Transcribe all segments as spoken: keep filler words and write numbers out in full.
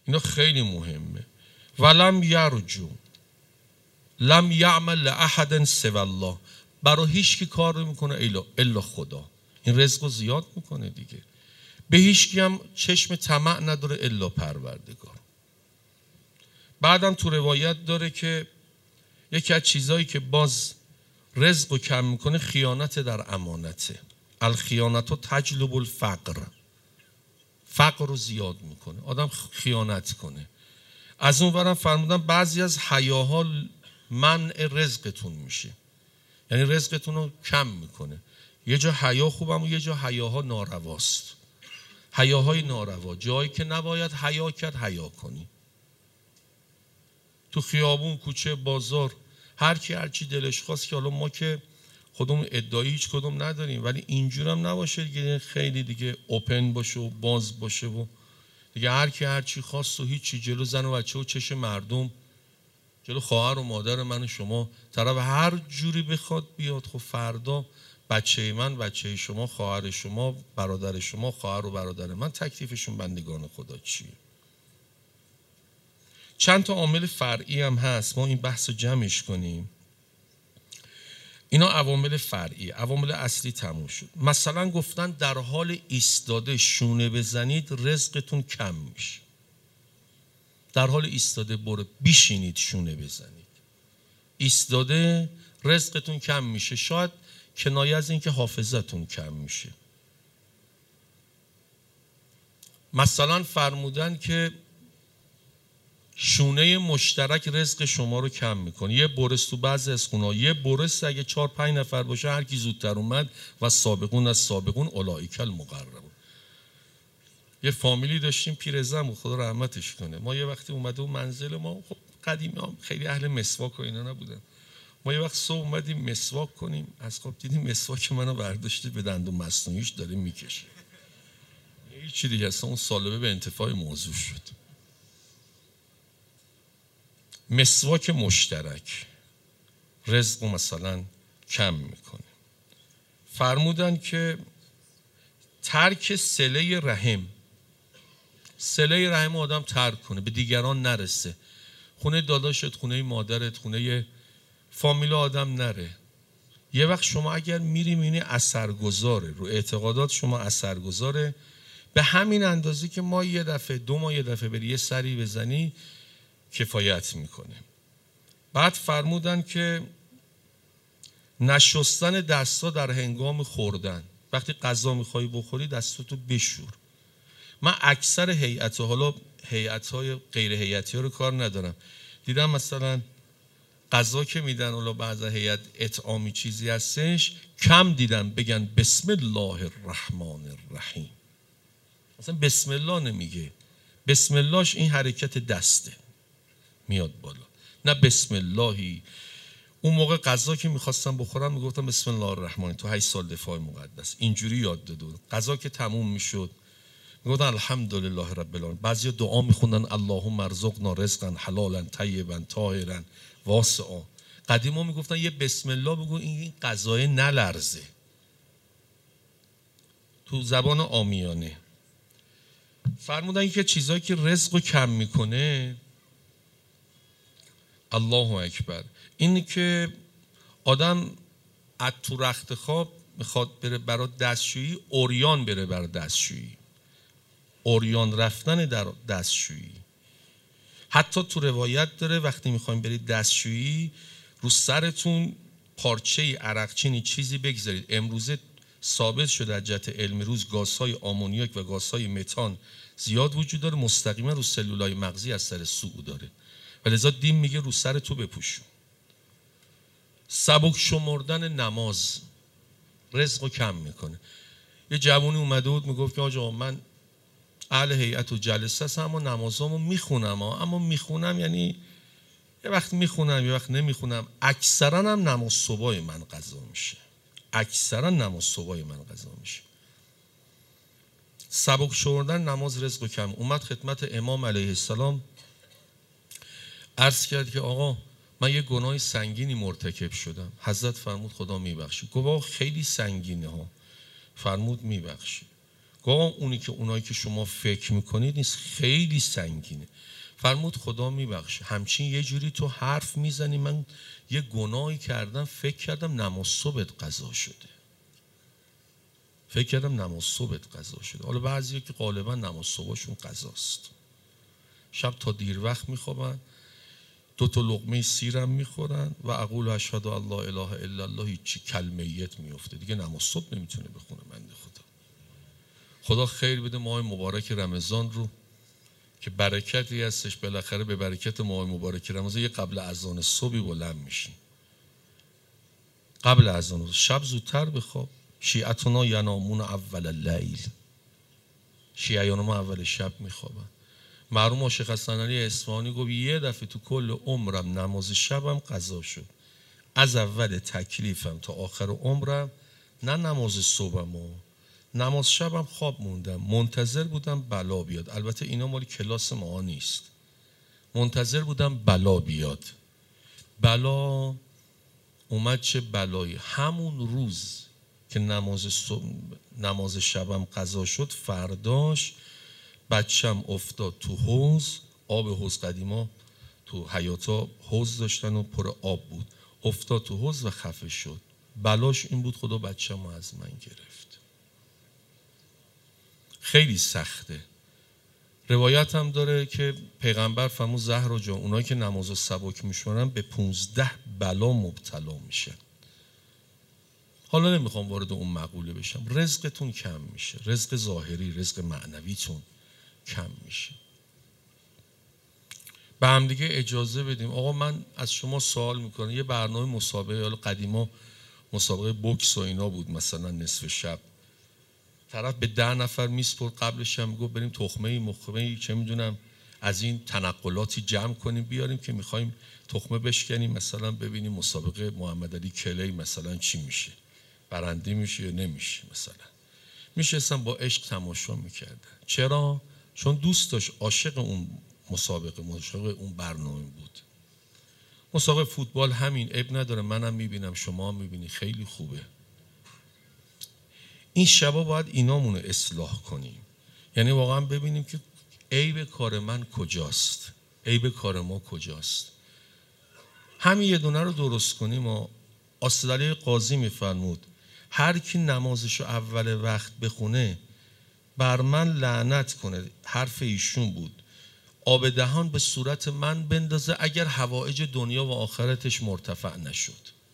اینا خیلی مهمه. ولم یرجو لم یعمل لاحد سوی الله، برای هیچ کی کار نمیکنه الا الا خدا. این رزق رو زیاد میکنه دیگه. به هیچ کی هم چشم طمع نداره الا پروردگار. بعدم تو روایت داره که یکی از چیزایی که باز رزق رو کم میکنه خیانت در امانته. الخیانت و تجلب الفقر، فقر رو زیاد میکنه، آدم خیانت کنه. از اون ورم فرمودن بعضی از حیاها منع رزقتون میشه، یعنی رزقتون رو کم میکنه. یه جا حیا خوبم و یه جا حیاها نارواست. حیاهای ناروا، جایی که نباید حیا کرد حیا کنی. تو خیابون، کوچه، بازار، هر کی هر چی دلش خواست، که حالا ما که خودمون ادعایی هیچ کدوم نداریم، ولی اینجورم نباشه دیگه، خیلی دیگه اوپن باشه و باز باشه و دیگه هر کی هر چی خواست و هیچی، جلو زن و بچه و چش مردم، جلو خواهر و مادر من و شما، طرف هر جوری بخواد بیاد. خب فردا بچه من، بچه شما، خواهر شما، برادر شما، خواهر و برادر من، تکلیفشون بندگان خدا چیه؟ چند تا عامل فرعی هم هست، ما این بحث رو جمعش کنیم. اینا عوامل فرعی، عوامل اصلی تموم شد. مثلا گفتن در حال ایستاده شونه بزنید رزقتون کم میشه. در حال ایستاده برو بیشینید شونه بزنید، ایستاده رزقتون کم میشه. شاید کنایه از این که حافظتون کم میشه. مثلا فرمودن که شونه مشترک رزق شما رو کم میکنه. یه برس تو بعضی از خونه‌ها، یه برس اگه چهار پنج نفر باشه، هر کی زودتر اومد و سابقون از سابقون اولئک المقربون. یه فامیلی داشتیم پیرزن، خدا رحمتش کنه. ما یه وقتی اومده و منزل ما، خب قدیمی هم خیلی اهل مسواک و اینا نبودن. ما یه وقت صبح اومدیم مسواک کنیم، از خواب دیدیم مسواک منو برداشته به دندون مصنوعیش داره میکشه. هیچ دیگه اصلا اون سالبه به انتفاع موضوع شد. مسواک مشترک رزق مثلا کم میکنه. فرمودن که ترک صله رحم، صله رحم آدم ترک کنه، به دیگران نرسه. خونه داداشت، خونه مادرت، خونه فامیل آدم نره. یه وقت شما اگر میری میبینی اثرگذاره، رو اعتقادات شما اثرگذاره، به همین اندازه که ما یه دفعه دو ماه یه دفعه بری یه سری بزنی کفایت میکنه. بعد فرمودن که نشستن دستا در هنگام خوردن، وقتی غذا میخوای بخوری دستاتو بشور. من اکثر هیئت، حالا هیئت‌های غیر هیئتی ها رو کار ندارم، دیدم مثلا غذا که میدن، حالا بعضی هیئت اطعامی چیزی هستش، کم دیدن بگن بسم الله الرحمن الرحیم. مثلا بسم الله نمیگه، بسم اللهش این حرکت دسته میاد بالا، نه بسم اللهی. اون موقع غذا که میخواستم بخورم میگفتم بسم الله الرحمن، تو هشت سال دفاع مقدس اینجوری یاد داده. غذا که تموم میشد میگفتن الحمدلله رب العالمین. بعضیا دعا میخوندن اللهم ارزقنا رزقا حلالا طیبا طاهرا واسعا. قدیما میگفتن یه بسم الله بگو این غذای نلرزه، تو زبان عامیانه. فرمودن که چیزایی که رزقو کم میکنه، الله اکبر، این که آدم از تو رخت خواب میخواد بره برای دستشویی، اوریان بره برای دستشویی، اوریان رفتن در دستشویی. حتی تو روایت داره وقتی میخوایم برید دستشویی رو سرتون پارچه عرقچینی چیزی بگذارید. امروزه ثابت شده از جهت علمی روز گازهای آمونیاک و گازهای متان زیاد وجود داره، مستقیما رو سلولای مغزی از سر سوء داره، ولذا دین میگه رو سر تو بپوشون. سبک شمردن نماز رزقو کم میکنه. یه جوونی اومده بود میگفت که آقا من اهل هیئت و جلسه هستم اما نمازامو میخونم، اما میخونم یعنی یه وقت میخونم یه وقت نمیخونم. اکثرا هم نماز صبح من قضا میشه، اکثرا نماز صبح من قضا میشه. سبک شمردن نماز رزقو کم. اومد خدمت امام علیه السلام عرض کرد که آقا من یه گناه سنگینی مرتکب شدم. حضرت فرمود خدا میبخشه. گفت آقا خیلی سنگینه ها. فرمود میبخشه. گاه اونی که اونایی که شما فکر میکنید نیست، خیلی سنگینه. فرمود خدا میبخشه. همچین یه جوری تو حرف میزنی من یه گناهی کردم فکر کردم نماز صبحت قضا شده، فکر کردم نماز صبحت قضا شده. حالا بعضیا که غالبا نماز صبحشون قضاست، شب تا دیر وقت میخوابن، دو تا لقمه سیرم میخورن و اقول اشهد ان لا اله الا الله، هیچی کلمیت میفته دیگه، نماز صبح نمیتونه بخونه. بنده خدا خدا خیر بده ماه مبارک رمضان رو که برکتی هستش، بالاخره به برکت ماه مبارک رمضان یه قبل اذان صبحی بلند میشین، قبل اذان شب زودتر بخواب. شیعتنا ینامون اول اللیل، شیعیان ما اول شب میخوابن. مرحوم عاشق حسن علی اصفهانی گفت یه دفعه تو کل عمرم نماز شبم قضا شد، از اول تکلیفم تا آخر عمرم نه نماز صبحم و نماز شبم خواب موندم، منتظر بودم بلا بیاد. البته اینا مال کلاس ما نیست، منتظر بودم بلا بیاد. بلا اومد. چه بلایی؟ همون روز که نماز صبح نماز شبم قضا شد، فرداش بچم افتاد تو حوض. آب حوض قدیما تو حیاتا حوض داشتن و پر آب بود، افتاد تو حوض و خفه شد. بلاش این بود خدا بچم رو از من گرفت. خیلی سخته. روایت هم داره که پیغمبر فرمود زهرا جان اونایی که نماز سبک میشونن به پونزده بلا مبتلا میشن. حالا نمیخوام وارد اون مقوله بشم. رزقتون کم میشه، رزق ظاهری، رزق معنویتون کم میشه. به هم دیگه اجازه بدیم. آقا من از شما سوال میکنم، یه برنامه مسابقه، حالا قدیما مسابقه بوکس و اینا بود، مثلا نصف شب طرف به ده نفر میسپرد، قبلش هم گفت بریم تخمه مخمه چه میدونم از این تنقلاتی جمع کنیم بیاریم که میخوایم تخمه بشکنیم، مثلا ببینیم مسابقه محمد علی کلی مثلا چی میشه، برنده میشه یا نمیشه. مثلا میشستن با عشق تماشا میکردن. چرا؟ چون دوست داشت، عاشق اون مسابقه، عاشق اون برنامه بود. مسابقه فوتبال همین، عیب نداره، منم میبینم شما هم میبینی، خیلی خوبه. این شبا باید اینامون رو اصلاح کنیم، یعنی واقعا ببینیم که عیب کار من کجاست، عیب کار ما کجاست. همین یه دونه رو درست کنیم. و آستدلی قاضی میفرمود هر کی نمازشو اول وقت بخونه بر من لعنت کنه، حرف ایشون بود، آب دهان به صورت من بندازه اگر حوائج دنیا و آخرتش مرتفع نشد.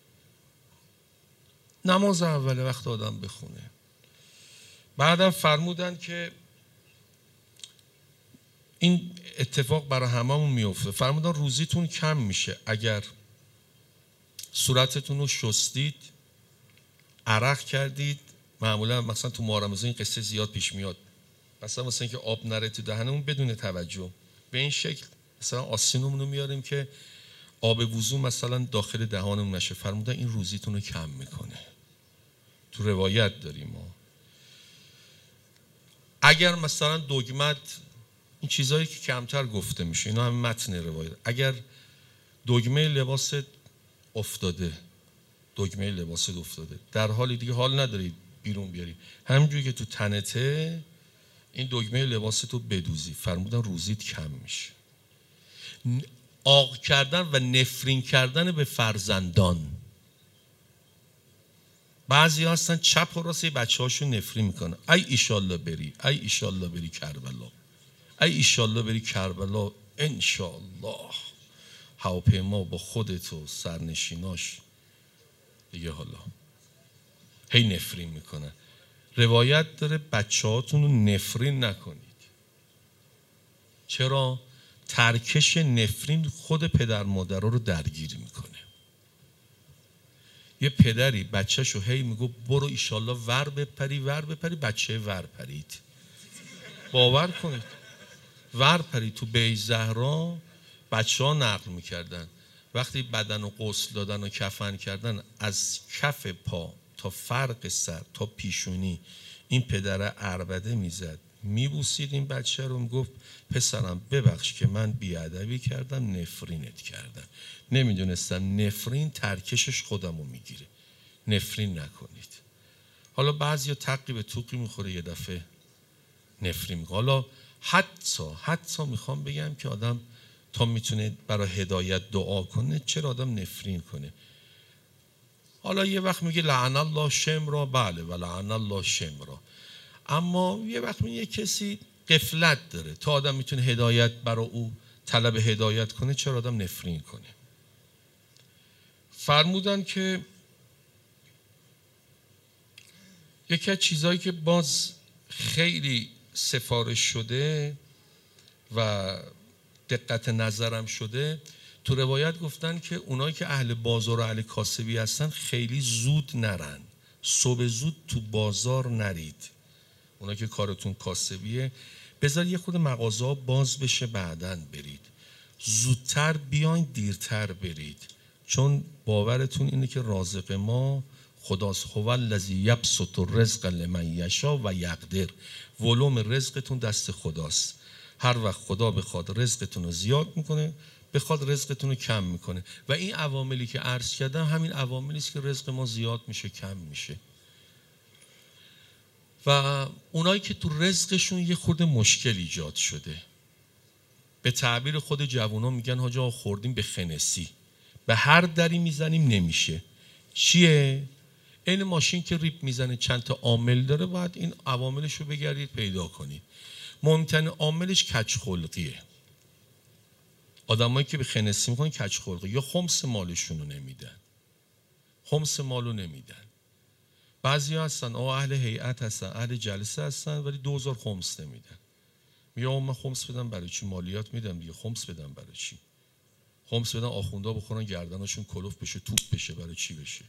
نماز اول وقت آدم بخونه. بعدم فرمودن که این اتفاق برای هممون میفته، فرمودن روزیتون کم میشه اگر صورتتون رو شستید، عرق کردید. معمولا مثلا تو ماه رمضان این قصه زیاد پیش میاد، مثلا مثلا اینکه آب نره تو دهنمون بدون توجه به این شکل، مثلا آستینمون رو میاریم که آب وضو مثلا داخل دهانمون نشه. فرمودن این روزیتون رو کم میکنه. تو روایت داریم ما. اگر مثلا دگمت، این چیزایی که کمتر گفته میشه، اینا هم متن روایت، اگر دگمه لباست افتاده، دگمه لباست افتاده در حالی دیگه حال نداری بیرون بیاری، همینجوری که تو تنته این دگمه لباست رو بدوزی، فرمودن روزیت کم میشه. آق کردن و نفرین کردن به فرزندان. بعضی هستن چپ و راست بچه هاشون نفرین میکنن، ای ایشالله بری، ای ایشالله بری کربلا، ای ایشالله بری کربلا، انشالله هواپیما با خودت و سرنشیناش دیگه. حالا هی نفرین میکنن. روایت داره بچه هاتون رو نفرین نکنید. چرا؟ ترکش نفرین خود پدر مادر رو درگیر میکنه. یه پدری بچه‌شو هی میگو برو ایشالله ور بپری ور بپری، بچه ور پرید. باور کنید ور پرید. تو بیت زهرا بچه ها نقل میکردن وقتی بدن و غسل دادن و کفن کردن، از کف پا تا فرق سر تا پیشونی این پدر عربده میزد، میبوسید این بچه رو، میگفت پسرم ببخش که من بیادبی کردم، نفرینت کردم، نمیدونستم نفرین ترکشش خودم رو میگیره. نفرین نکنید. حالا بعضی ها تقی به توقی میخوره، یه دفعه نفرین میکنه. حالا حتی حتی میخوام بگم که آدم تا میتونه برای هدایت دعا کنه، چرا آدم نفرین کنه؟ حالا یه وقت میگه لعن الله شمرا، بله و لعن الله شمرا، اما یه وقت میگه کسی غفلت داره، تا آدم میتونه هدایت برای او طلب هدایت کنه، چرا آدم نفرین کنه؟ فرمودن که یکی از چیزهایی که باز خیلی سفارش شده و دقت نظرم شده، تو روایت گفتن که اونایی که اهل بازار و اهل کاسبی هستن خیلی زود نرن، صبح زود تو بازار نرید. اونایی که کارتون کاسبیه بذار یه خود مغازه باز بشه بعدن برید، زودتر بیاین دیرتر برید، چون باورتون اینه که رازق ما خداست. هو الذی یبسط الرزق لمن یشاء و یقدر. ولوم رزقتون دست خداست. هر وقت خدا بخواد رزقتون رو زیاد میکنه، بخواد رزقتون رو کم میکنه. و این عواملی که عرض کردم همین عواملی است که رزق ما زیاد میشه کم میشه. و اونایی که تو رزقشون یه خورده مشکل ایجاد شده، به تعبیر خود جوونا میگن حاج آقا خوردیم به خنسی، به هر دری میزنیم نمیشه. چیه؟ این ماشین که ریپ میزنه چند تا عامل داره، باید این عواملش رو بگردید پیدا کنید. مهمترین عاملش کج خلقیه. آدمایی که به خنسی میکنن کج خلقی، یا خمس مالشون رو نمیدن، خمس مالو نمیدن. بعضی ها هستن آه اهل هیئت هستن، اهل جلسه هستن، ولی دوزار خمس نمیدن. میگه من خمس بدم برای چی؟ مالیات میدم دیگه، خمس بدم برای چی؟ خمس بدم آخوندا بخورن گردناشون کلوف بشه، توپ بشه، برای چی بشه؟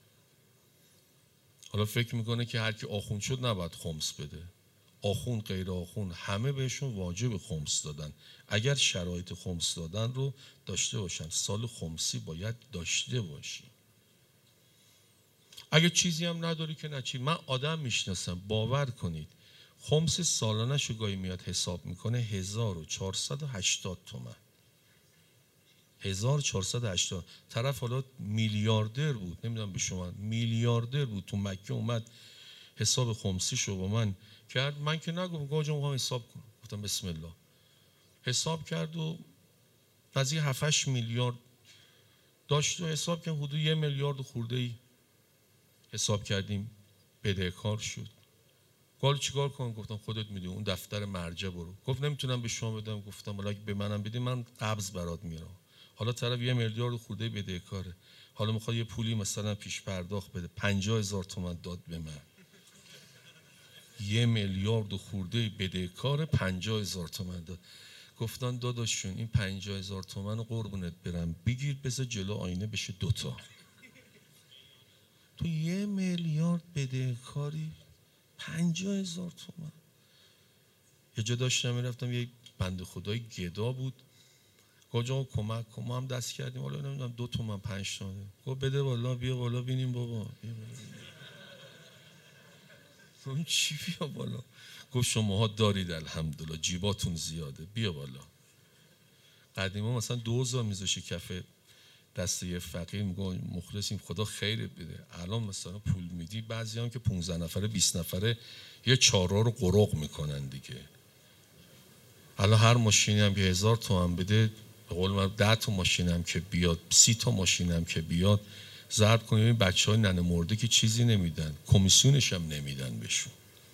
حالا فکر میکنه که هر کی آخوند شد نباید خمس بده. آخوند غیر آخوند همه بهشون واجب خمس دادن، اگر شرایط خمس دادن رو داشته باشن. سال خمسی باید داشته باشی. اگه چیزی هم نداری که نچی. من آدم میشناسم باور کنید خمس سالانه شو گاهی میاد حساب میکنه هزار و چهارصد و هشتاد تومن. هزار و چهارصد و هشتاد. طرف حالا میلیاردر بود، نمیدونم به شما، میلیاردر بود، تو مکه اومد حساب خمسی شو با من کرد. من که نگفتم گاجا میخوام حساب کنم، گفتم بسم الله. حساب کرد و نزدیک هفت هشت میلیارد داشت و حساب کرد، حدود یه میلیارد خورده ای حساب کردیم بدهکار شد. گفت چیکار کنم؟ گفتم خودت میدونی، اون دفتر مرجع برو. گفت نمیتونم به شما بدم. گفتم حالا اگه به منم بدی من قبض برات میارم. حالا طرف یه میلیارد خورده بدهکاره، حالا میخواد یه پولی مثلا پیش پرداخت بده، پنجاه هزار تومان داد به من. یه میلیارد خورده بدهکار، پنجاه هزار تومان داد. گفتن داداشون این پنجاه هزار تومان قربونت برم بگیر بذار جلو آینه بشه دوتا. تو یه میلیارد بدهکاری، پنجاه هزار تومان. یه جا داشتم میرفتم، یه بنده خدای گدا بود، گفت آقا کمک کن. ما هم دست کردیم، حالا نمیدونم دو تومن پنج تومن. گفت بده بالا، بیا بالا بینیم بابا. اون چی بیا بالا؟ گفت شماها دارید الحمدلله، جیباتون زیاده، بیا بالا. قدیما مثلا دو هزار میذاشی کف دست یه فقیر، میگه مخلصیم خدا خیرت بده. الان مثلا پول میدی، بعضی هم که پانزده نفره بیست نفره یه چهارراه رو قرق میکنن دیگه. الان هر ماشینی هم که هزار تومن بده، به قول من ده تا ماشین هم که بیاد، سی تا ماشین هم که بیاد، ضرب کنیم این بچه های ننه مرده که چیزی نمیدن، کمیسیونش هم نمیدن بهشون.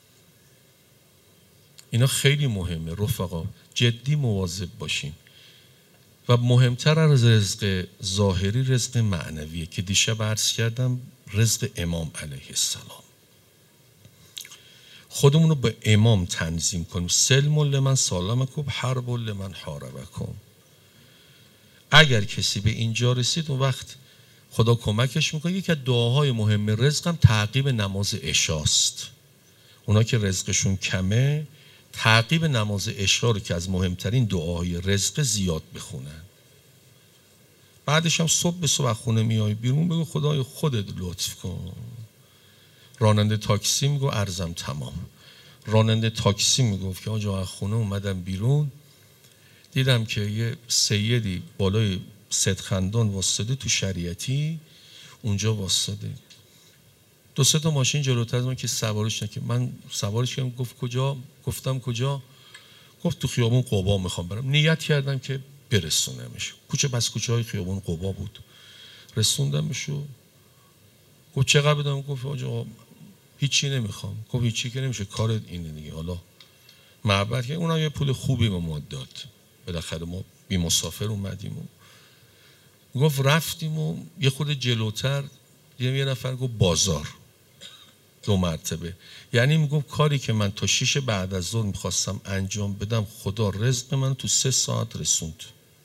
اینا خیلی مهمه رفقا، جدی مواظب باشیم. و مهمتر از رزق ظاهری رزق معنویه که دیشب عرض کردم، رزق امام علیه السلام. خودمون رو به امام تنظیم کنیم. سلم لمن سالمکم، حرب لمن حاربکم. اگر کسی به اینجا رسید اون وقت خدا کمکش میکنه. یکی از دعاهای مهم رزق هم تعقیب نماز عشاست. اونا که رزقشون کمه تعقیب نماز عشا رو که از مهمترین دعاهای رزق زیاد بخونن. بعدش هم صبح به صبح خونه میای بیرون بگو خدای خودت لطف کن. راننده تاکسی میگو ارزم تمام. راننده تاکسی میگفت که آجا از خونه اومدم بیرون دیدم که یه سیدی بالای صدخندان واسطه تو شریعتی، اونجا واسطه دو سه تا ماشین جلوتر از من که سوارش نکرد، من سوارش کردم، گفت کجا؟ گفتم کجا؟ گفت تو خیابون قبا میخوام برم. نیت کردم که برسونمش. کوچه بس کوچه های خیابون قبا بود، رسوندمشو. گفت چقدر بدم؟ گفت آقا هیچی نمیخوام. گفت هیچی که نمیشه، کارت اینه دیگه. حالا معبد که اونم یه پول خوبی به ما داد، بالاخره ما بی مسافر اومدیم. و گفت رفتیم و یه خود جلوتر دیدم یه نفر گفت بازار، دو مرتبه. یعنی میگفت کاری که من تا شیش بعد از ظهر میخواستم انجام بدم، خدا رزق من تو سه ساعت رسوند.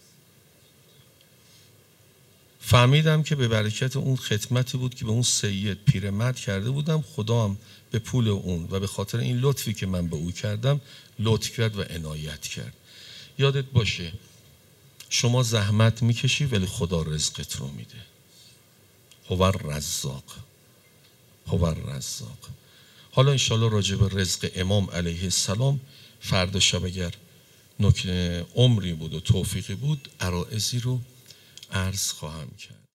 فهمیدم که به برکت اون خدمتی بود که به اون سید پیرمرد کرده بودم، خدا هم به پول اون و به خاطر این لطفی که من به او کردم لطف کرد و عنایت کرد. یادت باشه شما زحمت میکشی ولی خدا رزقت رو میده. هو الرزاق، هو الرزاق. حالا انشالله راجع به رزق امام علیه السلام فردا شب اگر نکته عمری بود و توفیقی بود عرائضی رو عرض خواهم کرد.